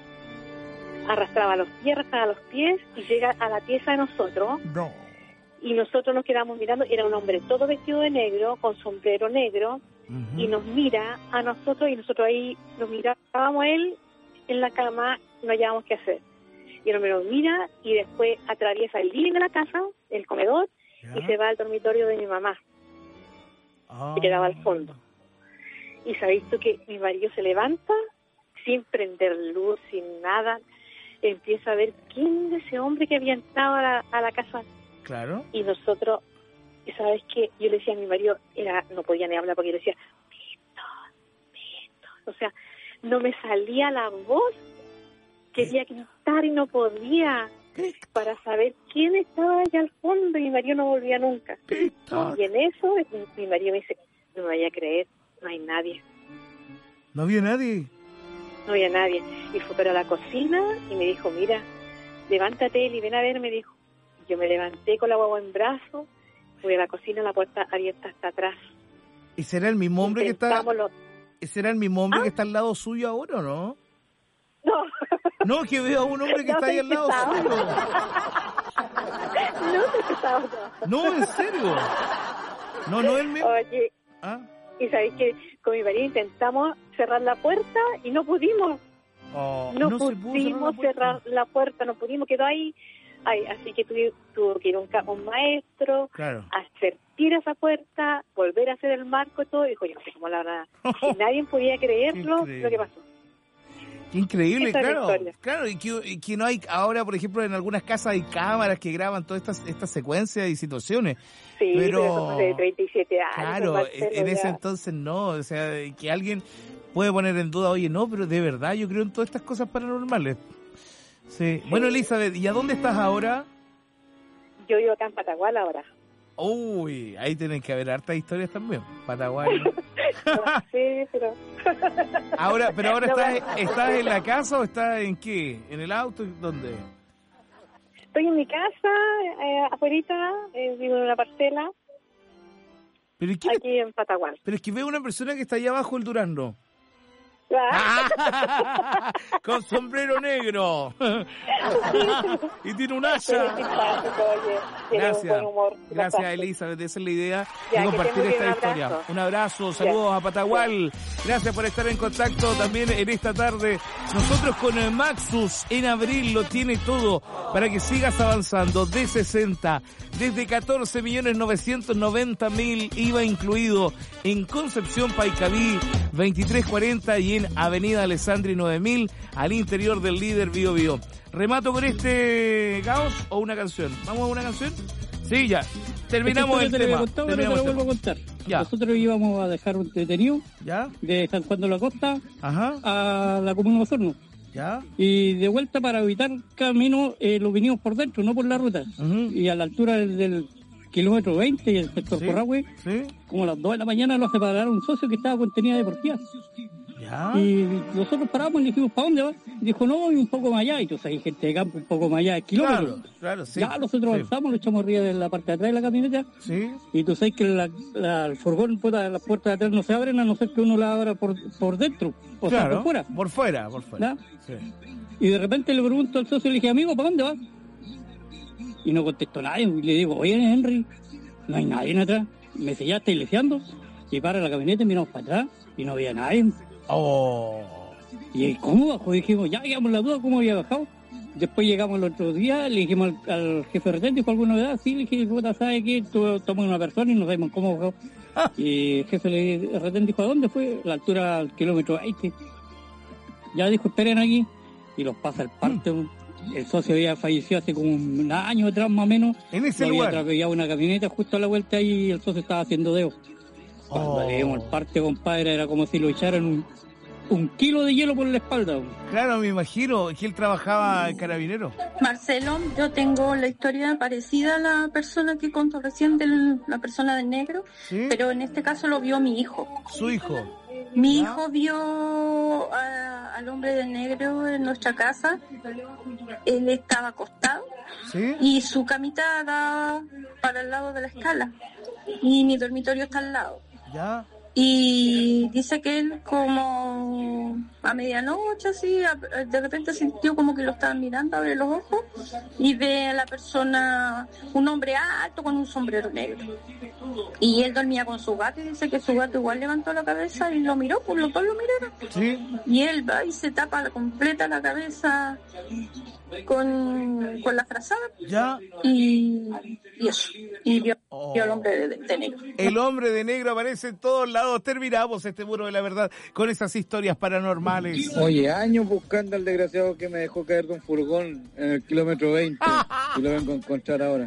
Arrastraba los pies, arrastraba los pies y llega a la pieza de nosotros. No. Y nosotros nos quedamos mirando, era un hombre todo vestido de negro, con sombrero negro, uh-huh. Y nos mira a nosotros y nosotros ahí nos mirábamos a él en la cama, no hallábamos qué hacer. Y el hombre nos mira y después atraviesa el living de la casa, el comedor, ¿ya? Y se va al dormitorio de mi mamá, oh. Que quedaba al fondo. Y sabéis tú que mi marido se levanta sin prender luz, sin nada, empieza a ver quién es ese hombre que había entrado a la, a la casa. Claro. Y nosotros, ¿sabes qué? Yo le decía a mi marido, era, no podía ni hablar porque yo le decía, Víctor, Víctor. O sea, no me salía la voz, quería gritar y no podía, para saber quién estaba allá al fondo, y mi marido no volvía nunca. Víctor. Y en eso, mi, mi marido me dice, no me vaya a creer, no hay nadie. ¿No había nadie? No había nadie. Y fue para la cocina y me dijo, mira, levántate y ven a ver, me dijo. Yo me levanté con la guagua en brazos, fui a la cocina, la puerta abierta hasta atrás. ¿Y será el mismo hombre que está lo... será el mismo hombre ¿Ah? que está al lado suyo ahora o no? No. No, que veo a un hombre que no, está ahí al lado suyo. No, no. No, en serio. No, no es el mismo. Oye, ¿ah? Y sabéis que con mi marido intentamos cerrar la puerta y no pudimos. Oh, no, no pudimos cerrar, la, cerrar la puerta, no pudimos, quedó ahí. Ay, así que tuve, tuvo que ir un, un maestro, claro. hacer tira esa puerta, volver a hacer el marco y todo. Y dijo, yo no sé cómo la verdad. Y nadie podía creerlo lo que pasó. Qué increíble, Esa claro. Claro, y que, y que no hay ahora, por ejemplo, en algunas casas hay cámaras que graban todas estas estas secuencias y situaciones. Sí, pero, pero somos de treinta y siete años. Claro, en ese entonces no. O sea, que alguien puede poner en duda, oye, no, pero de verdad yo creo en todas estas cosas paranormales. Sí. Sí. Bueno, Elizabeth, ¿y a dónde estás ahora? Yo vivo acá en Patagual ahora. Oh, Uy, ahí tienen que haber hartas historias también. Paraguay. Sí, pero... Ahora, pero ahora No, estás, bueno. ¿estás en la casa o estás en qué? ¿En el auto? ¿Dónde? Estoy en mi casa, eh, afuerita, eh, vivo en una parcela, ¿Pero quién es? aquí en Patagual. Pero es que veo una persona que está allá abajo del Durando. Ah. Con sombrero negro. Y tiene un Eres asa. simpático, oye, tienes un Gracias. buen humor. Gracias, bastante. Elizabeth. Esa es la idea Ya, de que compartir tengo que esta un historia. abrazo. Un abrazo, saludos a Patagual. Gracias por estar en contacto también en esta tarde. Nosotros con el Maxus en abril lo tiene todo para que sigas avanzando. D sesenta, desde catorce millones novecientos noventa mil I V A incluido en Concepción Paicaví veintitrés cuarenta y en Avenida Alessandri nueve mil al interior del líder Bio Bio. ¿Remato con este caos o una canción? ¿Vamos a una canción? Sí, ya. Terminamos el Te lo había tema. contado, pero te Terminamos lo el tema. vuelvo a contar. Ya. Nosotros íbamos a dejar un detenido ¿Ya? de San Juan de la Costa Ajá. a la comuna de Osorno. ¿Ya? Y de vuelta para evitar camino, eh, lo vinimos por dentro, no por la ruta. Y a la altura del, del kilómetro veinte y el sector Sí, Corrahue, sí. como a las dos de la mañana lo separaron un socio que estaba con tenida deportiva. ¿Ya? Y nosotros paramos y le dijimos, ¿para dónde va? Y dijo, no, y un poco más allá. Y entonces hay gente de campo un poco más allá de kilómetros. Claro, claro, sí. Ya nosotros Sí. avanzamos, lo echamos arriba de la parte de atrás de la camioneta. Sí. Y tú sabes que la, la- el furgón, puta, las puertas de atrás no se abren a no ser que uno la abra por, por dentro. O sea, Claro, por fuera. por fuera, por fuera. ¿Ya? Sí. Y de repente le pregunto al socio, le dije, amigo, ¿para dónde vas? Y no contestó nadie. Y le digo, oye, Henry, no hay nadie atrás. Me dice, ¿ya estáis leseando? Y para la camioneta y miramos para atrás y no había nadie. Oh. ¿Y él cómo bajó? Dijimos, ya quedamos la duda, ¿cómo había bajado? Después llegamos el otro día, le dijimos al, al jefe de retén, dijo alguna novedad. Sí, le dije, puta, ¿sabe qué? Tú tomas una persona y no sabemos cómo bajó. Y el jefe de retén dijo, ¿a dónde fue? A la altura del kilómetro veinte. Ya dijo, esperen aquí. Y los pasa el parte. El socio había fallecido hace como un año atrás más o menos. En ese Lo lugar. había atropellado una camioneta justo a la vuelta y el socio estaba haciendo dedo. Cuando Oh. le dimos el parte, compadre, era como si lo echaran un, un kilo de hielo por la espalda. Claro, me imagino que él trabajaba en Carabinero. Marcelo, yo tengo la historia parecida a la persona que contó recién de la persona del negro, ¿Sí? pero en este caso lo vio mi hijo. Su hijo. Mi hijo vio a- al hombre del negro en nuestra casa. Él estaba acostado ¿Sí? y su camita da para el lado de la escala y mi dormitorio está al lado. ¿Ya? Y dice que él como a medianoche así, a- de repente sintió como que lo estaban mirando, abre los ojos y ve a la persona, un hombre alto con un sombrero negro. Y él dormía con su gato y dice que su gato igual levantó la cabeza y lo miró, pues los dos lo miraron. ¿Sí? Y él va y se tapa la completa la cabeza con, con la frazada. ¿Ya? Y, y eso. Y vio, vio al hombre de, de negro. El hombre de negro aparece en todos lados. Terminamos este muro de la verdad con esas historias paranormales. Oye, años buscando al desgraciado que me dejó caer de un furgón en el kilómetro veinte y lo vengo a encontrar ahora.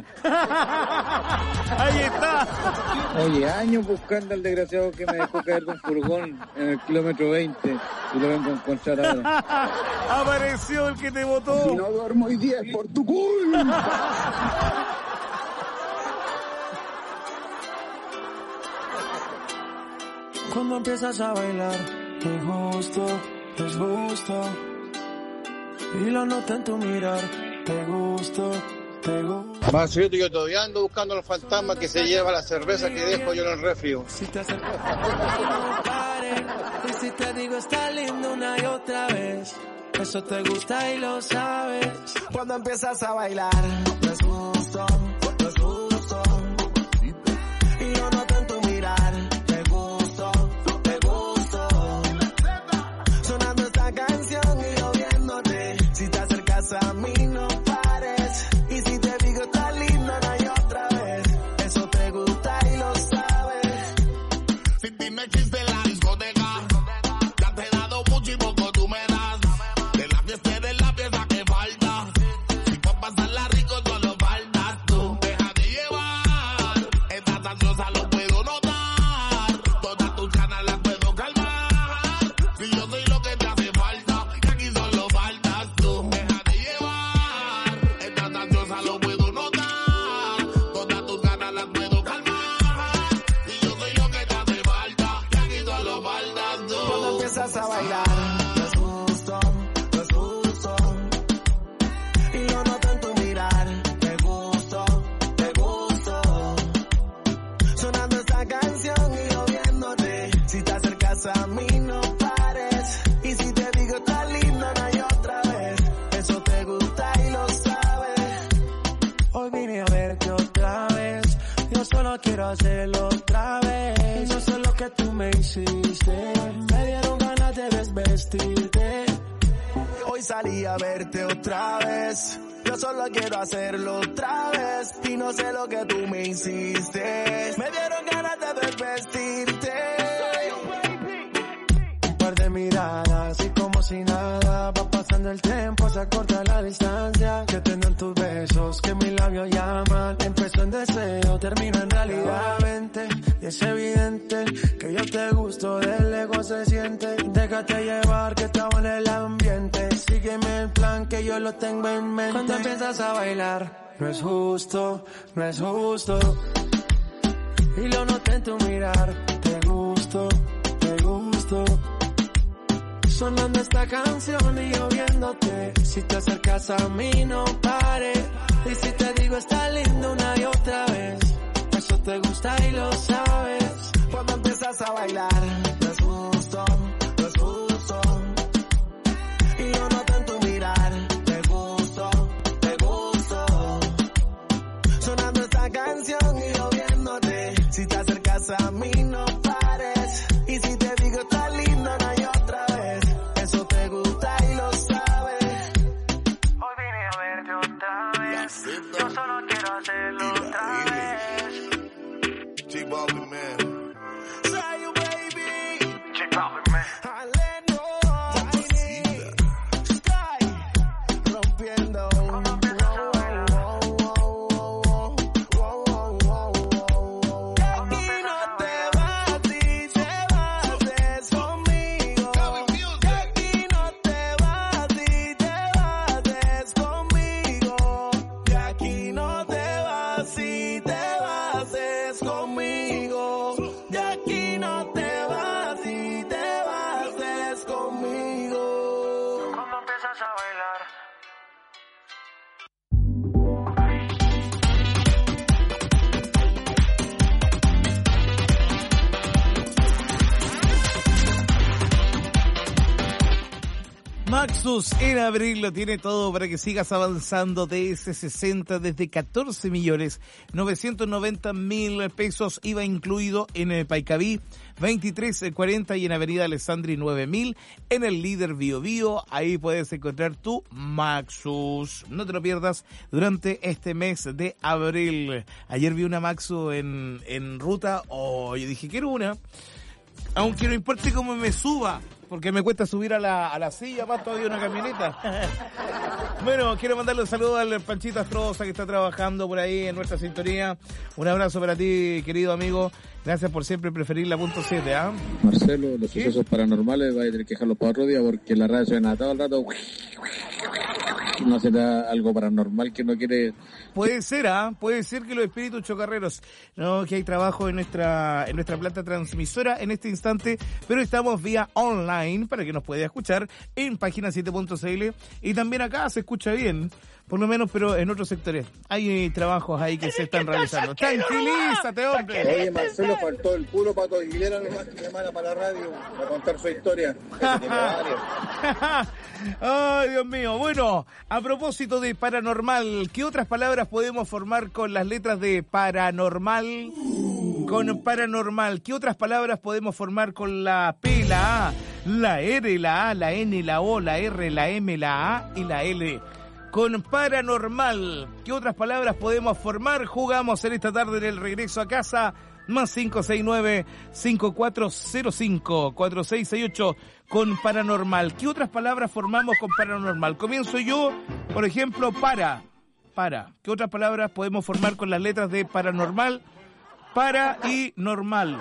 Ahí está. Oye, años buscando al desgraciado que me dejó caer de un furgón en el kilómetro veinte y lo vengo a encontrar ahora. Apareció el que te votó. Si no duermo hoy día es por tu culpa. Cuando empiezas a bailar, te gusto, es gusto. Y lo noto en tu mirar, te gusto, te gusto. Marcelito, yo todavía ando buscando al fantasma que se lleva la cerveza que dejo yo en el refri. Si te acercas, no pare. Y si te digo está lindo una y otra vez, eso te gusta y lo sabes. Cuando empiezas a bailar, es gusto, es gusto. Y lo noto en tu mirar, te gusto, te gusto. Sonando esta canción y yo viéndote. Si te acercas a mí, no pares. Y si te digo está lindo una y otra vez, eso te gusta y lo sabes. Si ti me existe la discoteca, ya te he dado mucho y poco tú me das. De la fiesta de la pieza que falta. Si pa' pasarla rico solo faltas tú. Déjate llevar, estás ansiosa lo puedo notar. Todas tus ganas las puedo calmar. Si yo soy lo que te hace falta, y aquí solo faltas tú. Déjate llevar, estás ansiosa lo puedo notar. Todas tus ganas las puedo calmar. solo quiero hacerlo otra vez. No sé lo que tú me hiciste, me dieron ganas de desvestirte. Hoy salí a verte otra vez. Yo solo quiero hacerlo otra vez. Y no sé lo que tú me hiciste, me dieron ganas de desvestirte. Un par de miradas y como si nada, va pasando el tiempo, se acorta la distancia. Que tengan tus besos, que mis labios llaman. Empezó en deseo, termino en realidad. Vente, y es evidente que yo te gusto, del ego se siente. Déjate llevar, que estaba en el ambiente. Sígueme el plan, que yo lo tengo en mente. Cuando empiezas a bailar, no es justo, no es justo. Y lo noté en tu mirar, te gusto, te gusto. Sonando esta canción y yo viéndote. Si te acercas a mí no pare. Y si te digo está lindo una y otra vez, eso te gusta y lo sabes. Cuando empiezas a bailar, no es justo, no es justo. Y yo noto en tu mirar, te gusto, te gusto. Sonando esta canción y yo viéndote. Si te acercas a mí no pares. Y si te digo está lindo una y otra vez, eso te gusta y lo sabes. Hoy vine a verte otra vez. Yo solo quiero hacerlo otra vez. J-Balvin, man. Say you, baby. J-Balvin, man. Aleno, Sky, rompiendo. Maxus en abril lo tiene todo para que sigas avanzando. D S sesenta desde catorce millones novecientos noventa mil pesos, I V A incluido en el Paicaví, veintitrés cuarenta y en Avenida Alessandri nueve mil, en el líder Bio Bio. Ahí puedes encontrar tu Maxus. No te lo pierdas durante este mes de abril. Ayer vi una Maxus en, en ruta. Oh, yo dije, quiero una. Aunque no importe cómo me suba, porque me cuesta subir a la, a la silla, más todavía una camioneta. Bueno, quiero mandarle un saludo al Panchito Astroza, que está trabajando por ahí en nuestra sintonía. Un abrazo para ti, querido amigo. Gracias por siempre preferir la punto siete, ¿ah? Marcelo, los ¿qué? Sucesos paranormales va a tener que dejarlos para otro día, porque la radio suena todo el rato. No será algo paranormal que no quiere. Puede ser, ¿ah? Puede ser que los espíritus chocarreros, no, que hay trabajo en nuestra en nuestra planta transmisora en este instante, pero estamos vía online para que nos pueda escuchar en página siete punto c l y también acá se escucha bien, por lo menos, pero en otros sectores hay trabajos ahí que se están realizando. Tranquilízate, hombre. Oye, Marcelo, faltó el puro Pato Aguilera nomás que me manda para la radio a contar su historia. Ay, Dios mío. Bueno, a propósito de paranormal, ¿qué otras palabras podemos formar con las letras de paranormal? Con paranormal, ¿qué otras palabras podemos formar con la P, la A, la R, la A, la N, la O, la R, la M, la A y la L? Con paranormal, ¿qué otras palabras podemos formar? Jugamos en esta tarde en el regreso a casa. Más cinco seis nueve, cinco cuatro cero cinco, cuatro seis seis ocho con paranormal. ¿Qué otras palabras formamos con paranormal? Comienzo yo, por ejemplo, para. Para. ¿Qué otras palabras podemos formar con las letras de paranormal? Para y normal.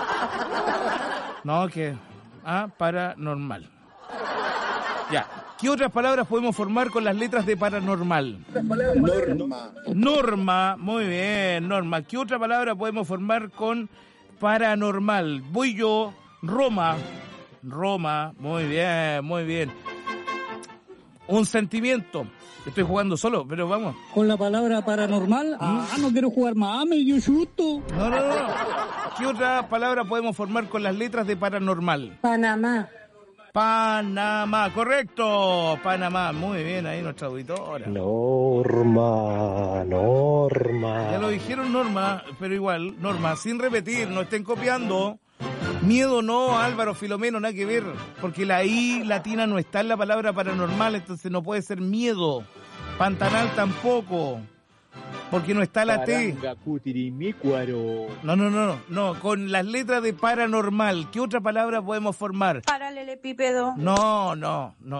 No, que... Ah, paranormal. Ya. ¿Qué otras palabras podemos formar con las letras de paranormal? Norma. Norma, muy bien, Norma. ¿Qué otra palabra podemos formar con paranormal? Voy yo, Roma. Roma, muy bien, muy bien. Un sentimiento. Estoy jugando solo, pero vamos. Con la palabra paranormal, ¿Mm? ah, no quiero jugar más, me dio susto. No, no, no. ¿Qué otra palabra podemos formar con las letras de paranormal? Panamá. Panamá, correcto. Panamá, muy bien, ahí nuestra auditora. Norma, Norma. Ya lo dijeron, Norma, pero igual, Norma, sin repetir, no estén copiando. Miedo no, Álvaro, Filomeno, nada que ver, porque la I latina no está en la palabra paranormal, entonces no puede ser miedo. Pantanal tampoco, porque no está la T. No, no, no, no, no, con las letras de paranormal, ¿qué otra palabra podemos formar? Paralelepípedo. No, no, no.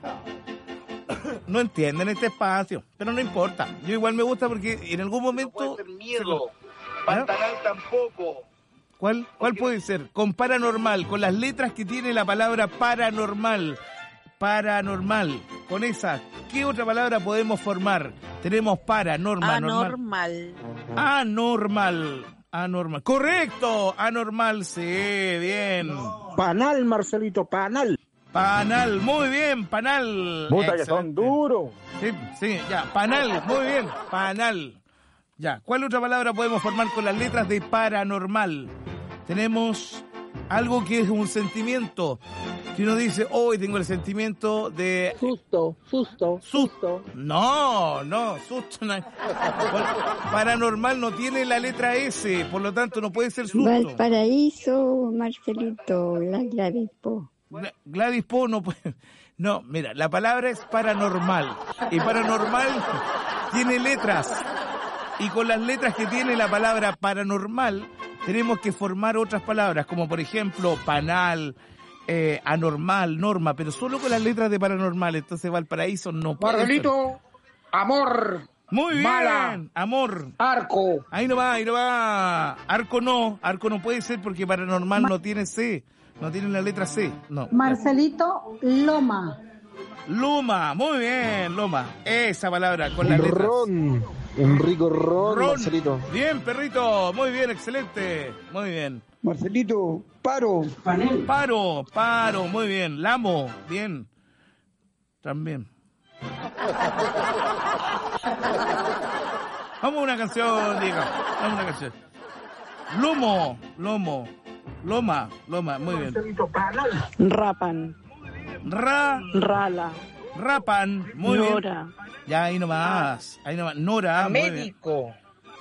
No entienden este espacio, pero no importa. Yo igual me gusta porque en algún momento... No puede ser miedo. Pantanal tampoco. ¿Cuál, ¿Cuál puede ser? Con paranormal, con las letras que tiene la palabra paranormal. Paranormal. Con esa, ¿qué otra palabra podemos formar? Tenemos para, norma, Anormal. Normal. Anormal. Anormal. Correcto. Anormal, sí, bien. Panal, Marcelito, panal. Panal, muy bien, panal. Puta que son duros. Sí, sí, ya, panal, muy bien, panal. Ya, ¿cuál otra palabra podemos formar con las letras de paranormal? Tenemos algo que es un sentimiento. Que uno dice, hoy tengo el sentimiento de... Susto, susto, susto. No, no, susto. No. Paranormal no tiene la letra S, por lo tanto no puede ser susto. Valparaíso, Marcelito, la Gladys Po. Gladys Po no puede... No, mira, la palabra es paranormal. Y paranormal tiene letras. Y con las letras que tiene la palabra paranormal, tenemos que formar otras palabras, como por ejemplo, panal, eh, anormal, norma, pero solo con las letras de paranormal. Entonces Valparaíso no puede Marcelito, ser. amor. Muy bien, mala, amor. Arco. Ahí no va, ahí no va. Arco no, arco no puede ser porque paranormal no tiene C, no tiene la letra C, no. Marcelito, loma. Loma, muy bien, loma. Esa palabra con las letras. Ron, un rico ron, ron. Marcelito. Bien, perrito, muy bien, excelente, muy bien. Marcelito, paro. Panel. Paro, paro, muy bien. Lamo, bien. También. Vamos a una canción, diga. Vamos a una canción. Lomo, lomo. Loma, loma, muy bien. Rapan. Ra. Rala. Rapan, muy Nora. bien. Nora. Ya, ahí nomás. Ahí nomás. Nora, muy bien. Américo.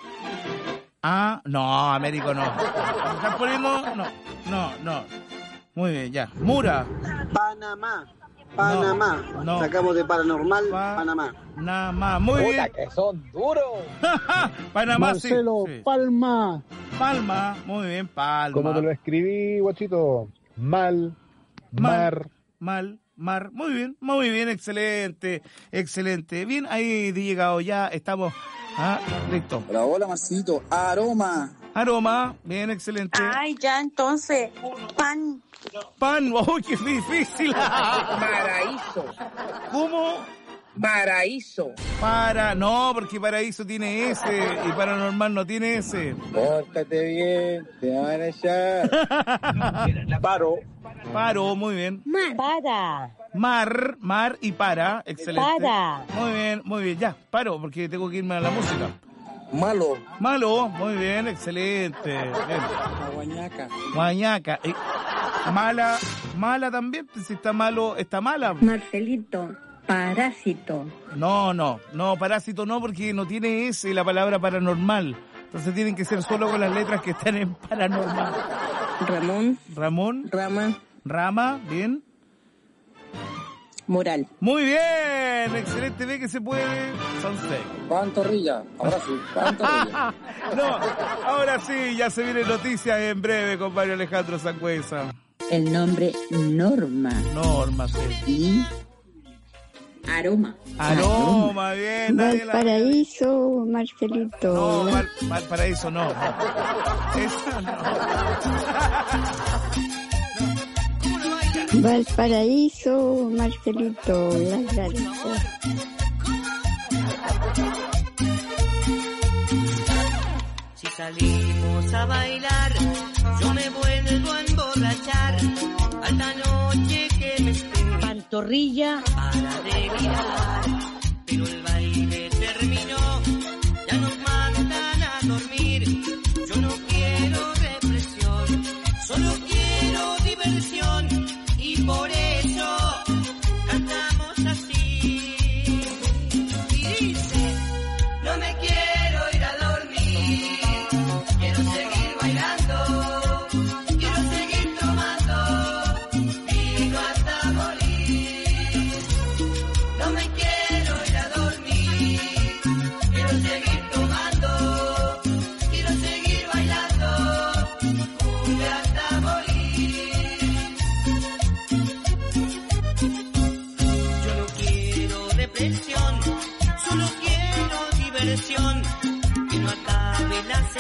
Ah, no, Américo no. ¿Están poniendo? No, no, no. Muy bien, ya. Mura. Panamá. Panamá. No, no. Sacamos de paranormal, Pa- Panamá. Panamá, muy bien. que son duros. Panamá, Marcelo, sí, sí. Palma. Palma, muy bien, Palma. Como te lo escribí, guachito. Mal, mar. Mal, mar. Muy bien, muy bien, excelente, excelente. Bien, ahí llegado ya, estamos. Ah, listo. Hola, hola, Marcito. Aroma. Aroma, bien, excelente. Ay, ya entonces, pan. Pan, ¡uy, qué difícil! Paraíso. ¿Cómo? Paraíso. Para, no, porque paraíso tiene S y paranormal no tiene S. Pórtate bien, te van a echar. Paro. Paro, muy bien. Mar. Para. Mar, mar y para, excelente. Para. Muy bien, muy bien, ya, paro, porque tengo que irme a la música. Malo. Malo, muy bien, excelente. Bien. Guañaca. Guañaca. Eh, mala, mala también, pues, si está malo, está mala. Marcelito, parásito. No, no, no, parásito no, porque no tiene S la palabra paranormal. Entonces tienen que ser solo con las letras que están en paranormal. Ramón. Ramón. Rama. Rama, bien. Moral. Muy bien, excelente, ve que se puede. Son seis. Pantorrilla, ahora sí, pantorrilla. No, ahora sí, ya se vienen noticias en breve con Mario Alejandro Sangüesa. El nombre Norma. Norma, sí. Y aroma. Aroma, bien. Nadie la... Valparaíso, Marcelito. No, la- Val, Valparaíso no. Esa no. Valparaíso, Marcelito, la Gladys Po. Si salimos a bailar, yo me vuelvo a emborrachar. Alta noche que me espera. Pantorrilla. Para delirar. Pero el baile terminó, ya nos mandan a dormir. Yo no quiero represión, solo quiero diversión. Y por eso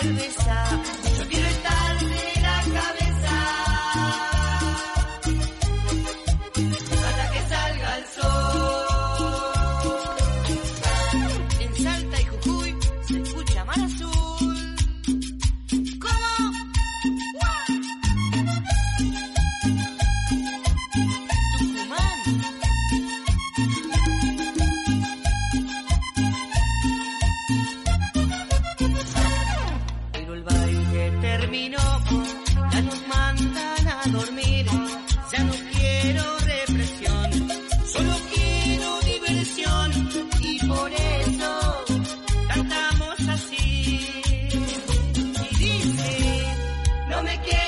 cerveza, yo quiero estar de la cabeza hasta que salga el sol. En Salta y Jujuy se escucha Mar Azul. ¿Cómo? Tucumán. Pero el baile terminó, ya nos mandan a dormir. Ya no quiero represión, solo quiero diversión. Y por eso cantamos así. Y dice, no me quiero